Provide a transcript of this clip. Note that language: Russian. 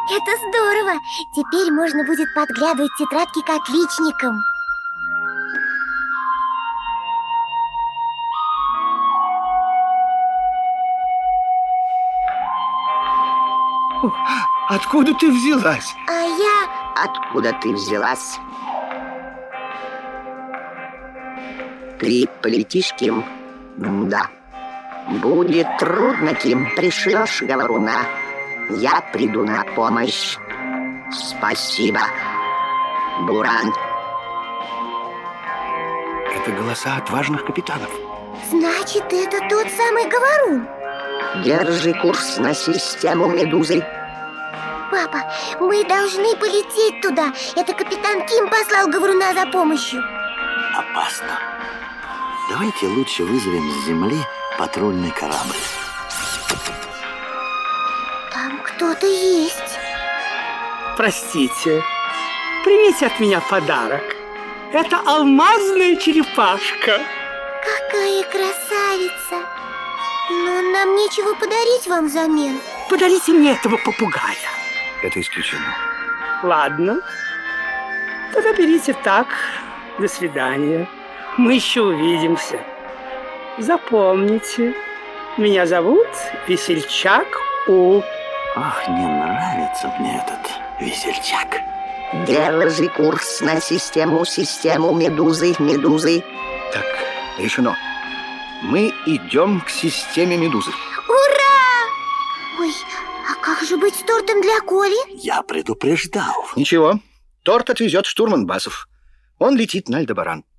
Это здорово! Теперь можно будет подглядывать тетрадки к отличникам. Откуда ты взялась? А я... Откуда ты взялась? Ты полетишь, Ким? Да. Будет трудно, Ким. Пришлешь говоруна. Я приду на помощь. Спасибо, Буран. Это голоса отважных капитанов. Значит, это тот самый говорун. Держи курс на систему Медузы. Папа, мы должны полететь туда. Это капитан Ким послал говоруна за помощью. Опасно. Давайте лучше вызовем с земли патрульный корабль. Там кто-то есть. Простите, примите от меня подарок. Это алмазная черепашка. Какая красавица! Но нам нечего подарить вам взамен. Подарите мне этого попугая. Это исключено. Ладно. Тогда берите так. До свидания. Мы еще увидимся. Запомните, меня зовут Весельчак У. Ах, не нравится мне этот весельчак. Держи курс на систему Медузы. Так, решено. Мы идем к системе Медузы. Ура! Ой, а как же быть с тортом для Коли? Я предупреждал. Ничего, торт отвезет штурман Басов. Он летит на Альдебаран.